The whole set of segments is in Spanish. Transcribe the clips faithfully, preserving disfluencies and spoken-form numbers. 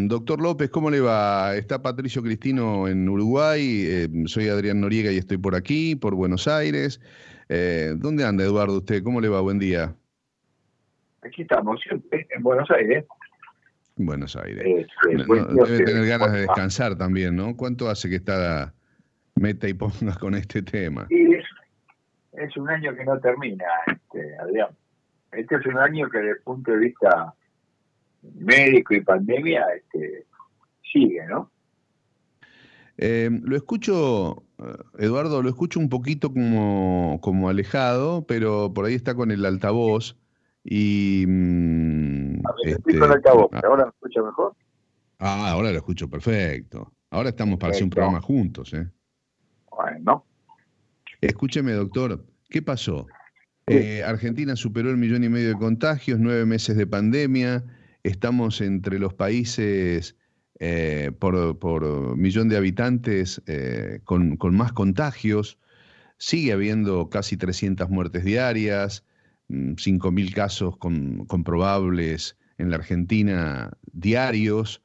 Doctor López, ¿cómo le va? Está Patricio Cristino en Uruguay, eh, soy Adrián Noriega y estoy por aquí, por Buenos Aires. Eh, ¿dónde anda, Eduardo, usted? ¿Cómo le va? Buen día. Aquí estamos, siempre en Buenos Aires. Buenos Aires. Este, No, no, buen Dios debe te tener ganas de informa. descansar también, ¿no? ¿Cuánto hace que está meta y ponga con este tema? Y es, es un año que no termina, este, Adrián. Este es un año que desde el punto de vista médico y pandemia este, sigue, ¿no? Eh, lo escucho, eh, Eduardo, lo escucho un poquito como, como alejado, pero por ahí está con el altavoz y mm, A ver, estoy con este, el altavoz. ah, ¿Ahora me escucha mejor? ah, ahora lo escucho perfecto. Ahora estamos para hacer un Perfecto. programa juntos, ¿eh? Bueno, Escúcheme, doctor, ¿qué pasó? sí. Eh, Argentina superó el millón y medio de contagios, nueve meses de pandemia, estamos entre los países eh, por, por millón de habitantes eh, con, con más contagios. Sigue habiendo casi trescientas muertes diarias, mm, cinco mil casos con- comprobables en la Argentina diarios.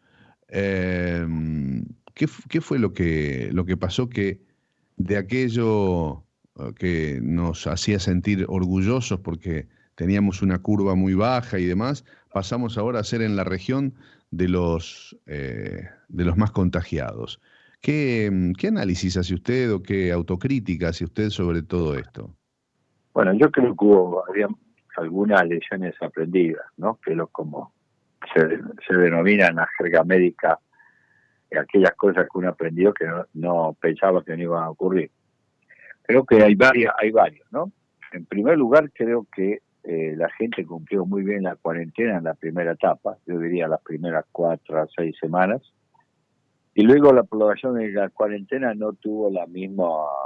Eh, ¿qué, fu- qué fue lo que, lo que pasó que de aquello eh, que nos hacía sentir orgullosos porque teníamos una curva muy baja y demás, pasamos ahora a ser en la región de los, eh, de los más contagiados? ¿Qué, mm, qué análisis hace usted o qué autocrítica hace usted sobre todo esto? Bueno, yo creo que hubo había algunas lecciones aprendidas, ¿no? Que lo como se, se denomina en la jerga médica aquellas cosas que uno aprendió que no, no pensaba que no iban a ocurrir. Creo que hay varias, hay varios, ¿no? En primer lugar, creo que eh, la gente cumplió muy bien la cuarentena en la primera etapa, yo diría las primeras cuatro a seis semanas, y luego la prolongación de la cuarentena no tuvo la misma,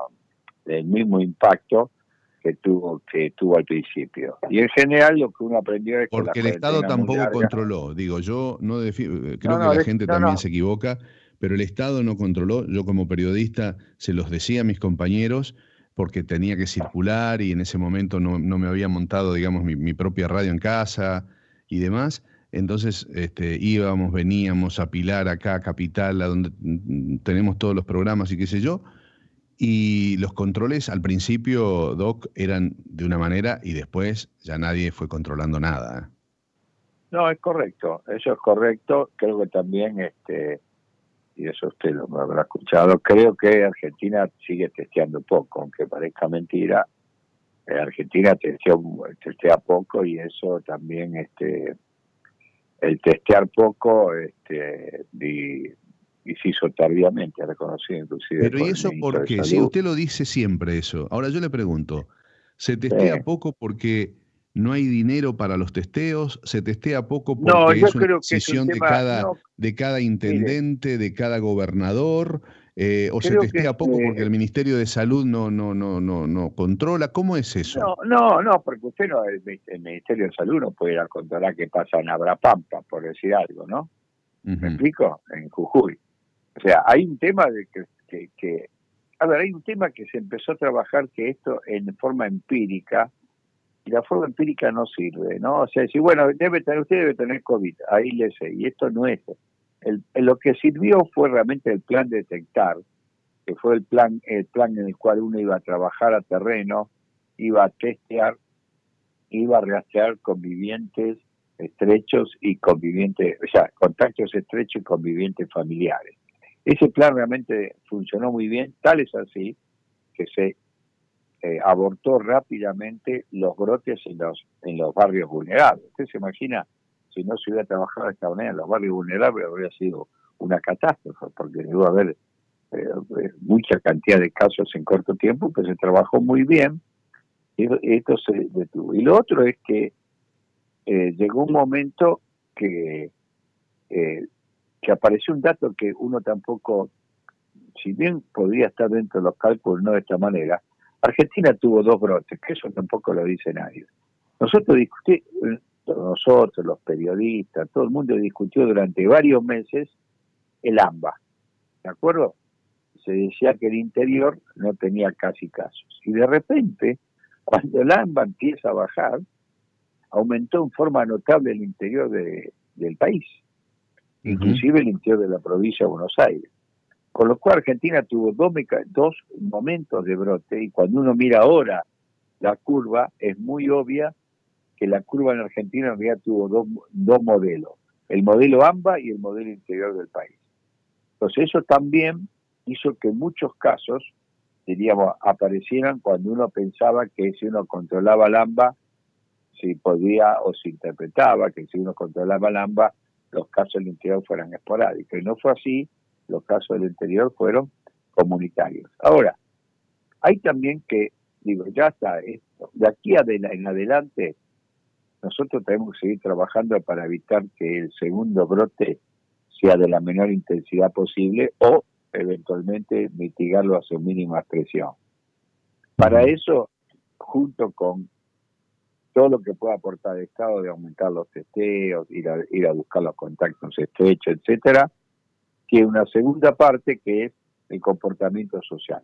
el mismo impacto que tuvo que tuvo al principio. Y en general lo que uno aprendió es que la Porque el Estado cuarentena muy tampoco larga. controló. Digo, yo no defi- eh, creo No, que no, la gente no, también no. se equivoca, pero el Estado no controló. Yo como periodista se los decía a mis compañeros porque tenía que circular y en ese momento no, no me había montado, digamos, mi, mi propia radio en casa y demás. Entonces este, íbamos, veníamos a Pilar, acá, a Capital, a donde mm, tenemos todos los programas y qué sé yo. Y los controles al principio, Doc, eran de una manera y después ya nadie fue controlando nada. ¿Eh? No, es correcto, eso es correcto. Creo que también, este, y eso usted lo habrá escuchado, creo que Argentina sigue testeando poco, aunque parezca mentira. Eh, Argentina testea, testea poco y eso también, este, el testear poco, este, y, y se hizo tardíamente, reconocido inclusive Pero ¿y por el eso ministro por de qué? Sí, Salud. usted lo dice siempre eso. Ahora yo le pregunto, ¿se testea Eh, poco porque no hay dinero para los testeos? ¿Se testea poco no, porque yo es una creo que es un decisión de tema, cada, no, de cada mire, intendente, de cada gobernador? Eh, ¿o se creo que testea poco porque este, el Ministerio de Salud no, no, no, no, no controla? ¿Cómo es eso? no, no, no, porque usted no, el, el Ministerio de Salud no puede ir a controlar qué pasa en Abrapampa, por decir algo, ¿no? ¿Me Ujú. explico? En Jujuy. O sea, hay un tema de que, que, que, a ver, hay un tema que se empezó a trabajar que esto en forma empírica, y la forma empírica no sirve, ¿no? O sea, si bueno, debe tener, usted debe tener COVID, ahí le sé, y esto no es. El, lo que sirvió fue realmente el plan detectar, que fue el plan, el plan en el cual uno iba a trabajar a terreno, iba a testear, iba a rastrear convivientes estrechos y convivientes, o sea, contactos estrechos y convivientes familiares. Ese plan realmente funcionó muy bien, tal es así que se eh, abortó rápidamente los brotes en los, en los barrios vulnerables. Usted se imagina, si no se hubiera trabajado de esta manera en los barrios vulnerables, habría sido una catástrofe, porque debo haber eh, mucha cantidad de casos en corto tiempo, pero se trabajó muy bien y esto se detuvo. Y lo otro es que eh, llegó un momento que, eh, que apareció un dato que uno tampoco, si bien podría estar dentro de los cálculos, no de esta manera. Argentina tuvo dos brotes, que eso tampoco lo dice nadie. Nosotros discutimos, nosotros, los periodistas, todo el mundo discutió durante varios meses el AMBA, ¿de acuerdo? Se decía que el interior no tenía casi casos. Y de repente, cuando el AMBA empieza a bajar, aumentó en forma notable el interior de, del país. inclusive el interior de la provincia de Buenos Aires. Con lo cual Argentina tuvo dos, dos momentos de brote, y cuando uno mira ahora la curva, es muy obvia que la curva en Argentina en realidad tuvo dos, dos modelos, el modelo AMBA y el modelo interior del país. Entonces eso también hizo que muchos casos, diríamos, aparecieran cuando uno pensaba que si uno controlaba el AMBA, si podía o se interpretaba que si uno controlaba el AMBA, los casos del interior fueran esporádicos. Y no fue así, los casos del interior fueron comunitarios. Ahora, hay también que, digo, ya está, esto, de aquí en adelante, nosotros tenemos que seguir trabajando para evitar que el segundo brote sea de la menor intensidad posible o eventualmente mitigarlo a su mínima expresión. Para eso, junto con todo lo que pueda aportar el Estado de aumentar los testeos, ir a, ir a buscar los contactos estrechos, etcétera, tiene una segunda parte que es el comportamiento social.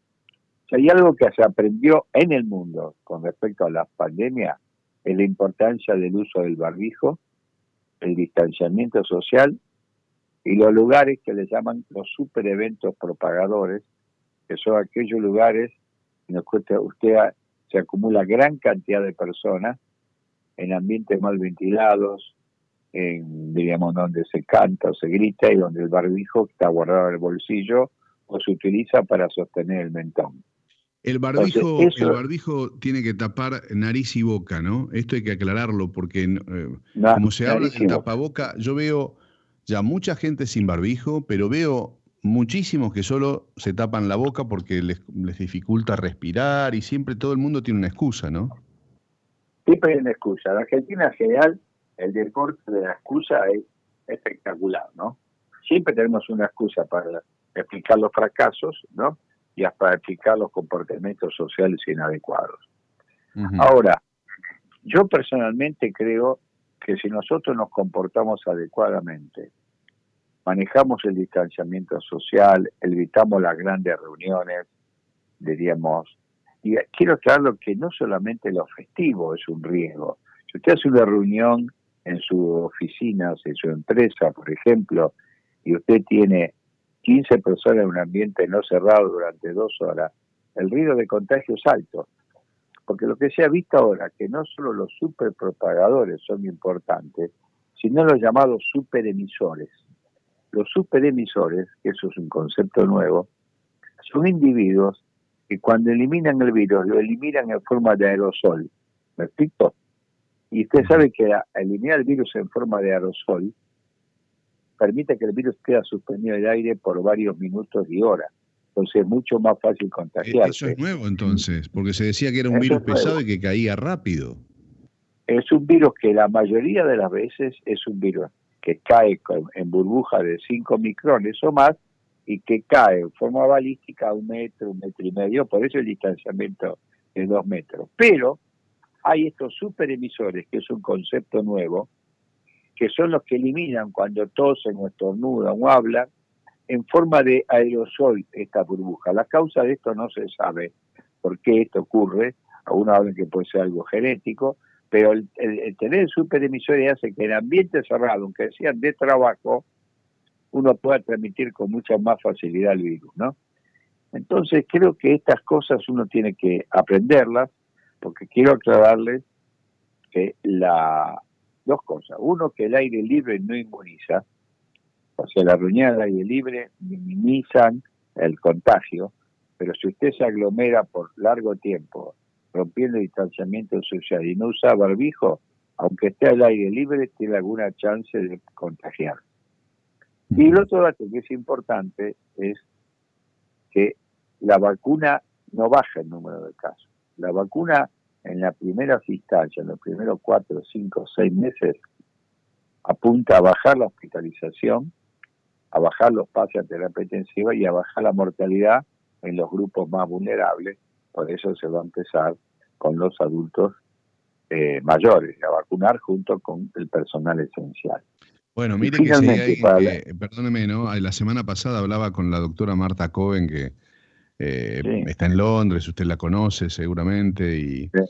Si hay algo que se aprendió en el mundo con respecto a la pandemia, es la importancia del uso del barbijo, el distanciamiento social y los lugares que le llaman los super eventos propagadores, que son aquellos lugares en los que usted se acumula gran cantidad de personas en ambientes mal ventilados, en, diríamos, donde se canta o se grita y donde el barbijo está guardado en el bolsillo o se utiliza para sostener el mentón. El barbijo, Entonces, eso, el barbijo tiene que tapar nariz y boca, ¿no? Esto hay que aclararlo porque eh, no, como se habla del tapaboca, yo veo ya mucha gente sin barbijo, pero veo muchísimos que solo se tapan la boca porque les, les dificulta respirar y siempre todo el mundo tiene una excusa, ¿no? Siempre hay una excusa. En Argentina en general el deporte de la excusa es espectacular, ¿no? Siempre tenemos una excusa para explicar los fracasos, ¿no? Y hasta para explicar los comportamientos sociales inadecuados. Uh-huh. Ahora, yo personalmente creo que si nosotros nos comportamos adecuadamente, manejamos el distanciamiento social, evitamos las grandes reuniones, diríamos, y quiero aclararlo que no solamente lo festivo es un riesgo. Si usted hace una reunión en su oficina, en su empresa, por ejemplo, y usted tiene quince personas en un ambiente no cerrado durante dos horas, el riesgo de contagio es alto. Porque lo que se ha visto ahora, que no solo los superpropagadores son importantes, sino los llamados superemisores. Los superemisores, que eso es un concepto nuevo, son individuos que cuando eliminan el virus, lo eliminan en forma de aerosol. ¿Me explico? Y usted sabe que eliminar el virus en forma de aerosol permite que el virus quede suspendido en el aire por varios minutos y horas. Entonces es mucho más fácil contagiarse. Eso es nuevo entonces, porque se decía que era un virus pesado y que caía rápido. Es un virus que la mayoría de las veces es un virus que cae en burbuja de cinco micrones o más y que cae en forma balística a un metro, un metro y medio, por eso el distanciamiento es dos metros. Pero hay estos superemisores, que es un concepto nuevo, que son los que eliminan cuando tosen o estornudan o hablan, en forma de aerosol esta burbuja. La causa de esto no se sabe por qué esto ocurre, algunos hablan que puede ser algo genético, pero el, el, el tener superemisores hace que en ambiente cerrado, aunque sean de trabajo, uno pueda transmitir con mucha más facilidad el virus, ¿no? Entonces creo que estas cosas uno tiene que aprenderlas, porque quiero aclararles que la dos cosas. Uno, que el aire libre no inmuniza, o sea, las reuniones al aire libre minimizan el contagio, pero si usted se aglomera por largo tiempo, rompiendo el distanciamiento social y no usa barbijo, aunque esté al aire libre, tiene alguna chance de contagiar. Y el otro dato que es importante es que la vacuna no baja el número de casos. La vacuna en la primera instancia, en los primeros cuatro, cinco, seis meses, apunta a bajar la hospitalización, a bajar los pases a terapia intensiva y a bajar la mortalidad en los grupos más vulnerables. Por eso se va a empezar con los adultos eh, mayores, a vacunar junto con el personal esencial. Bueno, mire que si hay, que, perdóneme, ¿no? La semana pasada hablaba con la doctora Marta Cohen, que eh, sí. está en Londres, usted la conoce seguramente, y, sí.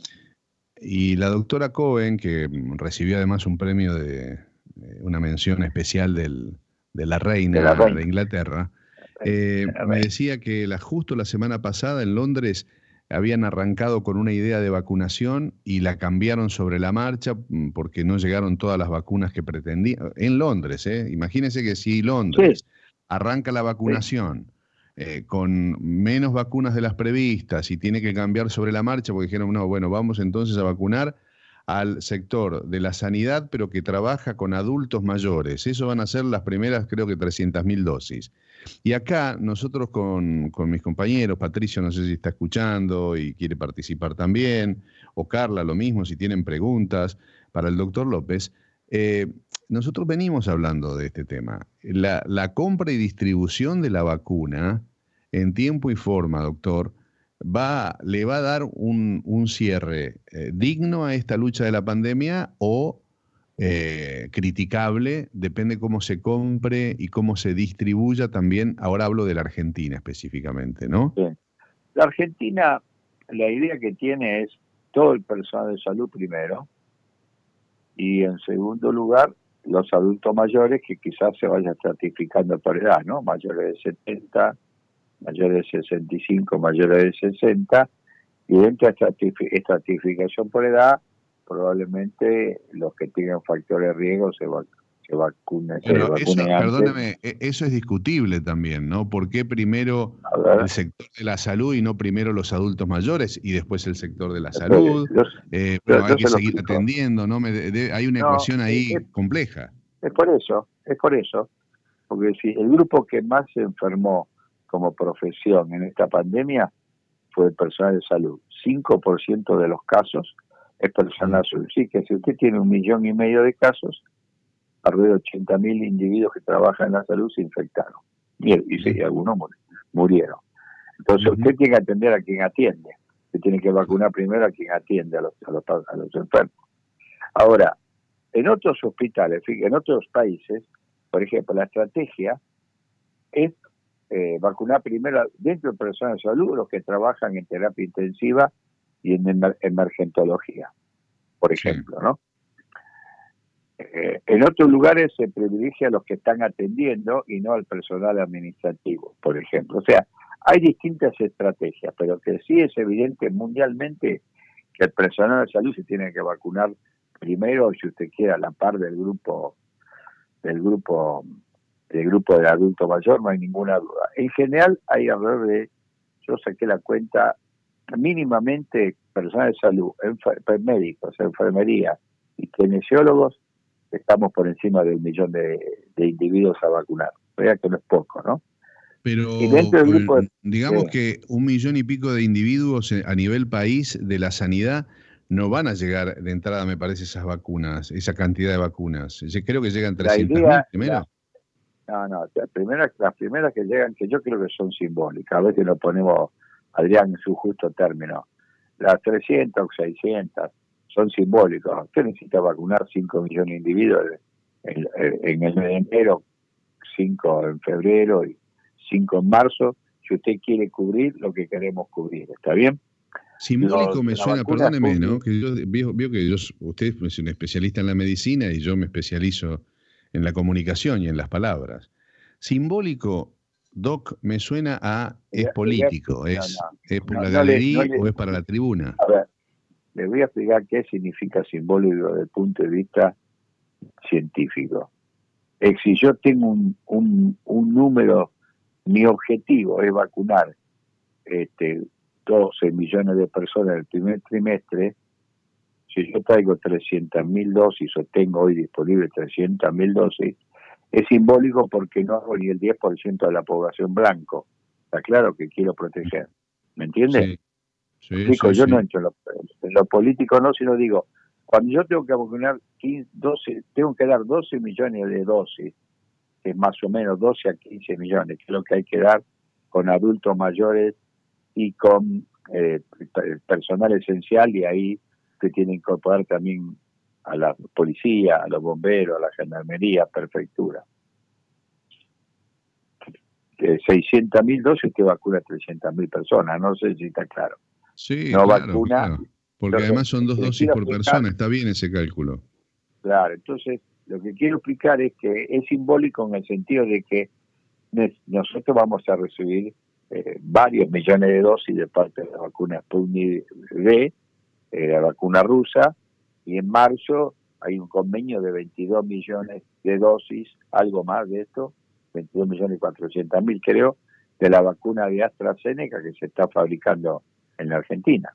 y la doctora Cohen, que recibió además un premio de, de una mención especial del de la reina de, la reina. de Inglaterra, eh, me decía que la, justo la semana pasada en Londres habían arrancado con una idea de vacunación y la cambiaron sobre la marcha porque no llegaron todas las vacunas que pretendían. En Londres, ¿eh? Imagínense que si Londres sí. arranca la vacunación sí. eh, con menos vacunas de las previstas y tiene que cambiar sobre la marcha porque dijeron, no, bueno, vamos entonces a vacunar al sector de la sanidad, pero que trabaja con adultos mayores. Eso van a ser las primeras, creo que trescientas mil dosis. Y acá nosotros con, con mis compañeros, Patricio no sé si está escuchando y quiere participar también, o Carla lo mismo, si tienen preguntas para el doctor López, eh, nosotros venimos hablando de este tema. La, la compra y distribución de la vacuna en tiempo y forma, doctor, va, le va a dar un, un cierre eh, digno a esta lucha de la pandemia o eh, criticable, depende cómo se compre y cómo se distribuya también. Ahora hablo de la Argentina específicamente, ¿no? Sí. La Argentina, la idea que tiene es todo el personal de salud primero y en segundo lugar los adultos mayores que quizás se vayan estratificando por edad, ¿no? Mayores de setenta, mayores de sesenta y cinco, mayores de sesenta, y dentro de esta estratificación por edad, probablemente los que tengan factores de riesgo se, vac se vacunen. Bueno, se eso, vacunen perdóneme, eso es discutible también, ¿no? ¿Por qué primero el sector de la salud y no primero los adultos mayores y después el sector de la salud? Los, eh, bueno, los, hay que los seguir atendiendo, ¿no? Me, de, hay una no, ecuación ahí es, compleja. Es por eso, es por eso. Porque si el grupo que más se enfermó como profesión en esta pandemia fue el personal de salud. cinco por ciento de los casos es personal de salud. Sí, que si usted tiene un millón y medio de casos, alrededor de ochenta mil individuos que trabajan en la salud se infectaron. Y, y, sí, y algunos murieron. Entonces uh-huh. usted tiene que atender a quien atiende. Usted tiene que vacunar primero a quien atiende a los, a los, a los enfermos. Ahora, en otros hospitales, en otros países, por ejemplo, la estrategia es eh, vacunar primero dentro del personal de salud los que trabajan en terapia intensiva y en emer emergentología, por ejemplo, sí. ¿no? Eh, en otros lugares se privilegia a los que están atendiendo y no al personal administrativo, por ejemplo. O sea, hay distintas estrategias, pero que sí es evidente mundialmente que el personal de salud se tiene que vacunar primero, si usted quiere, a la par del grupo del grupo del grupo del adulto mayor, no hay ninguna duda. En general hay alrededor de, yo saqué la cuenta, mínimamente personal de salud, enfer médicos, enfermería y kinesiólogos, estamos por encima de un millón de, de individuos a vacunar. Vea que no es poco, ¿no? Pero y dentro del grupo de, digamos eh, que un millón y pico de individuos a nivel país de la sanidad no van a llegar de entrada, me parece, esas vacunas, esa cantidad de vacunas. Yo creo que llegan trescientas mil primero. La, no, no, las primeras, las primeras que llegan, que yo creo que son simbólicas, a veces lo ponemos, Adrián, en su justo término. Las trescientas o seiscientas son simbólicas. Usted necesita vacunar cinco millones de individuos en, en el mes de enero, cinco en febrero y cinco en marzo, si usted quiere cubrir lo que queremos cubrir. ¿Está bien? Simbólico me suena, perdóneme, ¿no? Que yo veo, veo que yo, usted es un especialista en la medicina y yo me especializo en la comunicación y en las palabras. Simbólico, Doc, me suena a es político, es, no, no, es por no, la galería no le, no le, o es para la tribuna. A ver, le voy a explicar qué significa simbólico desde el punto de vista científico. Es si yo tengo un, un, un número, mi objetivo es vacunar este, doce millones de personas en el primer trimestre. Si yo traigo trescientas mil dosis o tengo hoy disponible trescientas mil dosis, es simbólico porque no hago ni el diez por ciento de la población blanco. Está claro que quiero proteger. ¿Me entiende? Sí, sí, Digo, sí, yo sí. no entro en lo, en lo político, no, sino digo, cuando yo tengo que vacunar quince, doce, tengo que dar doce millones de dosis, que es más o menos doce a quince millones, que es lo que hay que dar con adultos mayores y con eh, personal esencial, y ahí se tiene que incorporar también a la policía, a los bomberos, a la gendarmería, prefectura. Eh, seiscientas mil dosis que vacuna trescientas mil personas, no sé si está claro. Sí, no claro, vacuna, claro. Porque entonces, además son dos dosis por persona, está bien ese cálculo. Claro, entonces lo que quiero explicar es que es simbólico en el sentido de que nosotros vamos a recibir eh, varios millones de dosis de parte de la vacuna Sputnik V, eh, la vacuna rusa, y en marzo hay un convenio de veintidós millones de dosis, algo más de esto, veintidós millones y cuatrocientos mil creo, de la vacuna de AstraZeneca que se está fabricando en la Argentina.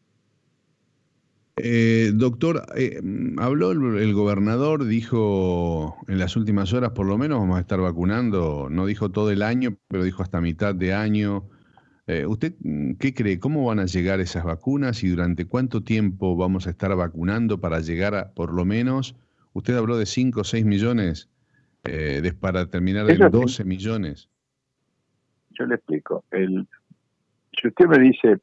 Eh, doctor, eh, habló el, el gobernador, dijo en las últimas horas por lo menos vamos a estar vacunando, no dijo todo el año, pero dijo hasta mitad de año. Eh, ¿Usted qué cree? ¿Cómo van a llegar esas vacunas y durante cuánto tiempo vamos a estar vacunando para llegar a, por lo menos, usted habló de cinco o seis millones, eh, de, para terminar Eso en sí, doce millones? yo le explico. El, si usted me dice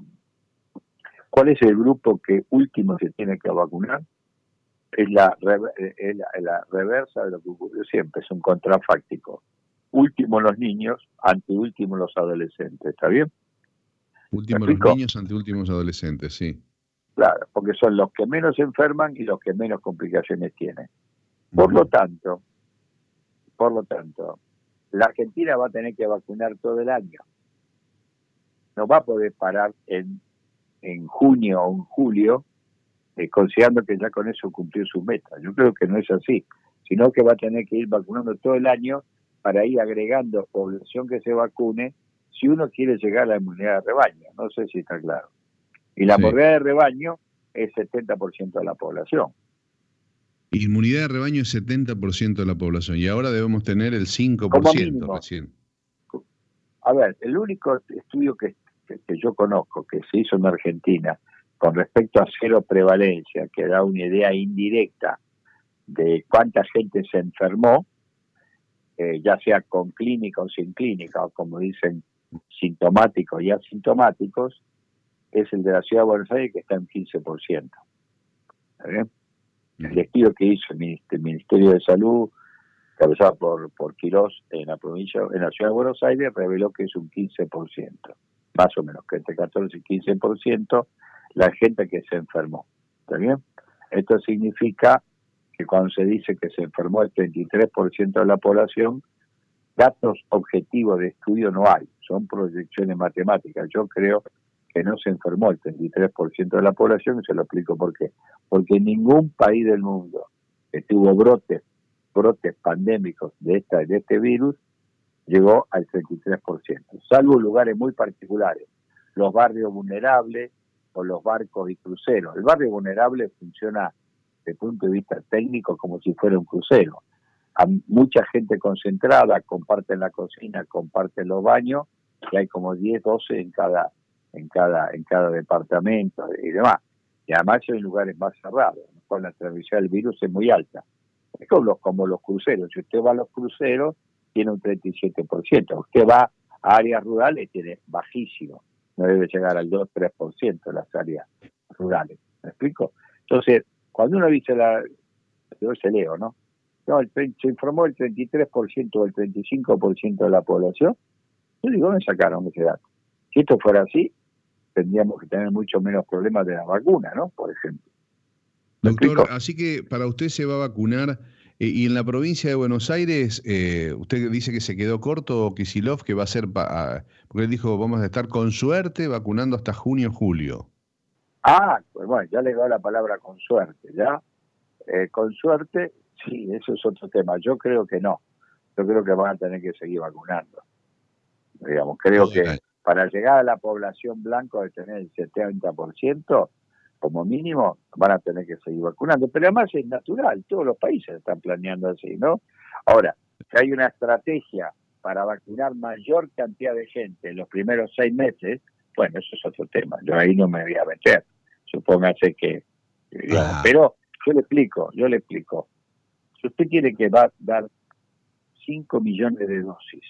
cuál es el grupo que último se tiene que vacunar, es la, es la, la reversa de lo que ocurrió siempre, es un contrafáctico. Último los niños, anteúltimo los adolescentes, ¿está bien? Último los niños ante últimos adolescentes, sí. Claro, porque son los que menos se enferman y los que menos complicaciones tienen. Por lo tanto, por lo tanto, la Argentina va a tener que vacunar todo el año. No va a poder parar en, en junio o en julio, eh, considerando que ya con eso cumplió su meta. Yo creo que no es así, sino que va a tener que ir vacunando todo el año para ir agregando población que se vacune si uno quiere llegar a la inmunidad de rebaño. No sé si está claro. Y la sí. inmunidad de rebaño es setenta por ciento de la población. Inmunidad de rebaño es setenta por ciento de la población y ahora debemos tener el cinco por ciento recién. A ver, el único estudio que, que, que yo conozco que se hizo en Argentina con respecto a cero prevalencia, que da una idea indirecta de cuánta gente se enfermó, eh, ya sea con clínica o sin clínica, o como dicen, sintomáticos y asintomáticos, es el de la Ciudad de Buenos Aires, que está en quince por ciento. ¿Eh? El estudio que hizo el Ministerio de Salud, cabezado por, por Quirós en la provincia, en la Ciudad de Buenos Aires, reveló que es un quince por ciento, más o menos, que entre catorce y quince por ciento la gente que se enfermó. ¿Está bien? Esto significa que cuando se dice que se enfermó el treinta y tres por ciento de la población, datos objetivos de estudio no hay, son proyecciones matemáticas. Yo creo que no se enfermó el treinta y tres por ciento de la población, y se lo explico por qué. Porque ningún país del mundo que tuvo brotes, brotes pandémicos de, esta, de este virus llegó al treinta y tres por ciento, salvo lugares muy particulares, los barrios vulnerables o los barcos y cruceros. El barrio vulnerable funciona desde el punto de vista técnico como si fuera un crucero. Hay mucha gente concentrada, comparten la cocina, comparten los baños, y hay como diez, doce en cada en cada en cada departamento y demás. Y además hay lugares más cerrados, con la transmisión del virus es muy alta. Es como los, como los cruceros. Si usted va a los cruceros, tiene un treinta y siete por ciento. Usted va a áreas rurales, tiene bajísimo. No debe llegar al dos tres por ciento de las áreas rurales. ¿Me explico? Entonces, cuando uno dice la... Yo se leo, ¿no? No, el, se informó el treinta y tres por ciento o el treinta y cinco por ciento de la población. Yo digo, ¿dónde sacaron ese dato? Si esto fuera así, tendríamos que tener mucho menos problemas de la vacuna, ¿no? Por ejemplo. Doctor, así que para usted se va a vacunar, eh, y en la provincia de Buenos Aires, eh, usted dice que se quedó corto, Kicillof, que va a ser, pa, porque él dijo, vamos a estar con suerte vacunando hasta junio, julio. Ah, pues bueno, ya le doy la palabra con suerte, ¿ya? Eh, con suerte, sí, eso es otro tema. Yo creo que no. Yo creo que van a tener que seguir vacunando. Digamos, creo Todo que bien. Para llegar a la población blanca de tener el setenta por ciento, como mínimo, van a tener que seguir vacunando. Pero además es natural, todos los países están planeando así, ¿no? Ahora, si hay una estrategia para vacunar mayor cantidad de gente en los primeros seis meses, bueno, eso es otro tema. Yo ahí no me voy a meter. Supóngase que... Digamos, ah. Pero yo le explico, yo le explico. Si usted quiere que va a dar cinco millones de dosis,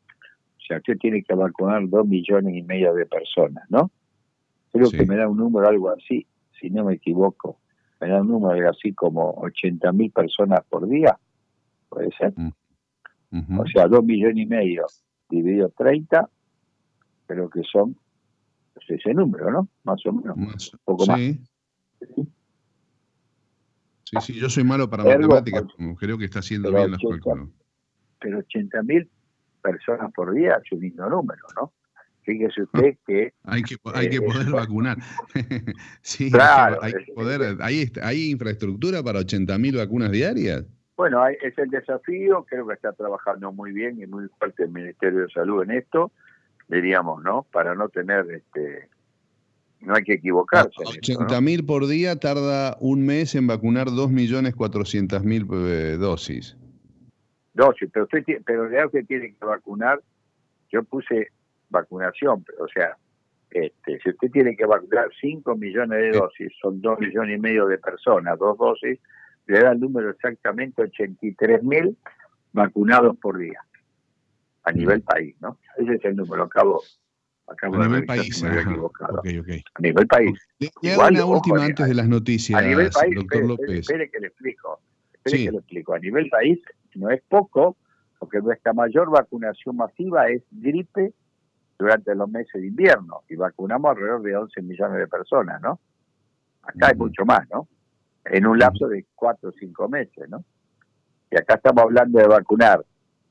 o sea, usted tiene que vacunar dos millones y medio de personas, ¿no? Creo sí. que me da un número algo así, si no me equivoco, me da un número así como ochenta mil personas por día, puede ser. Mm. Uh-huh. O sea, dos millones y medio dividido treinta, creo que son pues, ese número, ¿no? Más o menos, más, un poco sí. más. ¿Sí? Sí, sí, yo soy malo para Ergo, matemáticas, creo que está haciendo pero bien los ochenta, cálculos. pero ochenta mil personas por día es un lindo número, ¿no? Fíjese usted que... hay que, hay que eh, poder es, vacunar. Sí, claro, hay que, hay es, que poder. es, ¿Hay, ¿Hay infraestructura para ochenta mil vacunas diarias? bueno, hay, es el desafío, creo que está trabajando muy bien y muy fuerte el Ministerio de Salud en esto, diríamos, ¿no? Para no tener, este no hay que equivocarse en esto, ¿no? ochenta mil por día tarda un mes en vacunar dos millones cuatrocientas mil eh, dosis. Dosis, pero usted, pero ya usted tiene que vacunar, yo puse vacunación, o sea, este, si usted tiene que vacunar cinco millones de dosis, son dos millones y medio de personas, dos dosis, le da el número exactamente ochenta y tres mil vacunados por día, a nivel mm. país, ¿no? Ese es el número, acabo, acabo a de nivel revisar país, si me había ajá. equivocado. Okay, okay. A nivel país. Okay. Le, Igual, le hago una ojo, última a, antes de las noticias, a nivel país, doctor espere, López. Espere que le explico, espere sí. que le explico. A nivel país no es poco, porque nuestra mayor vacunación masiva es gripe durante los meses de invierno, y vacunamos alrededor de once millones de personas, ¿no? Acá uh-huh. es mucho más, ¿no? En un lapso uh-huh. de cuatro o cinco meses, ¿no? Y acá estamos hablando de vacunar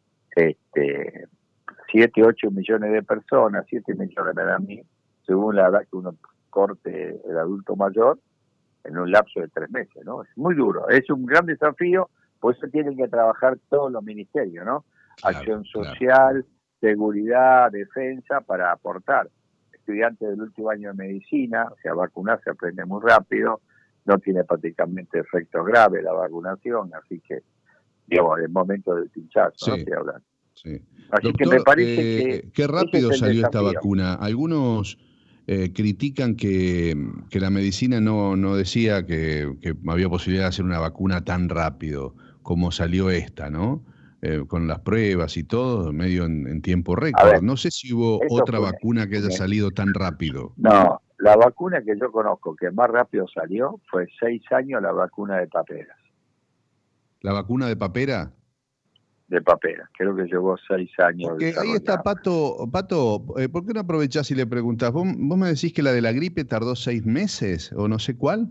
este siete, ocho millones de personas, siete millones me da a mí, según la edad que uno corte el adulto mayor, en un lapso de tres meses, ¿no? Es muy duro, es un gran desafío, por eso tienen que trabajar todos los ministerios, ¿no? Claro, acción social, claro. seguridad, defensa, para aportar. Estudiantes del último año de medicina, o sea, vacunar se aprende muy rápido, no tiene prácticamente efectos graves la vacunación, así que, digamos, es el momento del pinchazo, sí. ¿no? Estoy hablando. Sí. Así Doctor, que me parece eh, que... qué rápido es salió desafío. esta vacuna. Algunos eh, critican que, que la medicina no, no decía que, que había posibilidad de hacer una vacuna tan rápido como salió esta, ¿no? Eh, con las pruebas y todo, medio en, en tiempo récord. No sé si hubo otra fue, vacuna que haya fue, salido tan rápido. No, la vacuna que yo conozco que más rápido salió fue seis años la vacuna de paperas. ¿La vacuna de papera? De papera, creo que llevó seis años. Porque ahí está Pato, Pato, eh, ¿por qué no aprovechás y le preguntás? ¿Vos, ¿Vos me decís que la de la gripe tardó seis meses o no sé cuál?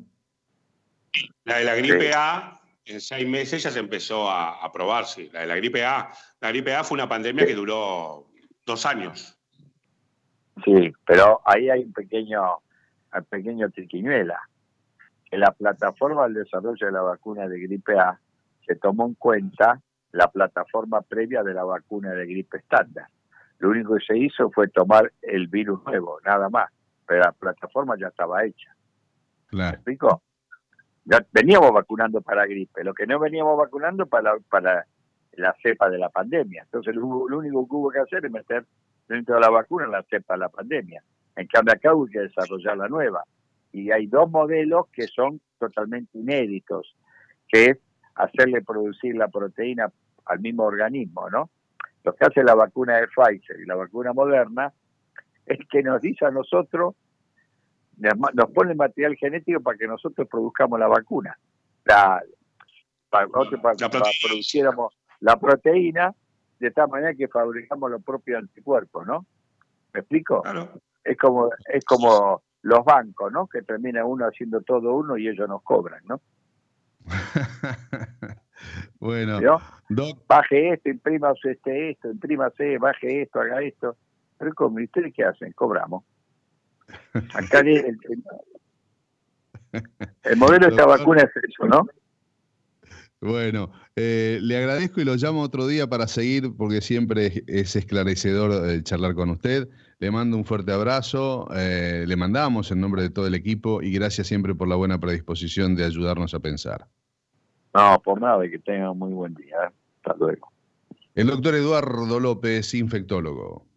La de la gripe sí. A, en seis meses ya se empezó a, a probarse. La de la gripe A, la gripe A fue una pandemia sí. que duró dos años. Sí, pero ahí hay un pequeño, un pequeño triquiñuela. En la plataforma del desarrollo de la vacuna de gripe A se tomó en cuenta la plataforma previa de la vacuna de gripe estándar. Lo único que se hizo fue tomar el virus nuevo, nada más, pero la plataforma ya estaba hecha. Claro. ¿Me explico? Ya veníamos vacunando para gripe, lo que no veníamos vacunando para, para la cepa de la pandemia. Entonces lo, lo único que hubo que hacer es meter dentro de la vacuna la cepa de la pandemia. En cambio acá hubo que desarrollar la nueva. Y hay dos modelos que son totalmente inéditos, que es hacerle producir la proteína al mismo organismo, ¿no? Lo que hace la vacuna de Pfizer y la vacuna Moderna es que nos dice a nosotros, nos pone material genético para que nosotros produzcamos la vacuna. La, para, nosotros, para, para produciéramos la proteína de tal manera que fabricamos los propios anticuerpos, ¿no? ¿Me explico? Claro. Es como, es como los bancos, ¿no? Que termina uno haciendo todo uno y ellos nos cobran, ¿no? Bueno, Doc... baje esto, imprima este esto, imprímase, baje esto, haga esto. Pero como ustedes qué hacen, cobramos. Acá el, el, el modelo de esta vacuna es eso, ¿no? Bueno, eh, le agradezco y lo llamo otro día para seguir, porque siempre es esclarecedor eh, charlar con usted. Le mando un fuerte abrazo, eh, le mandamos en nombre de todo el equipo y gracias siempre por la buena predisposición de ayudarnos a pensar. No, por nada, que tengan muy buen día. Hasta luego. El doctor Eduardo López, infectólogo.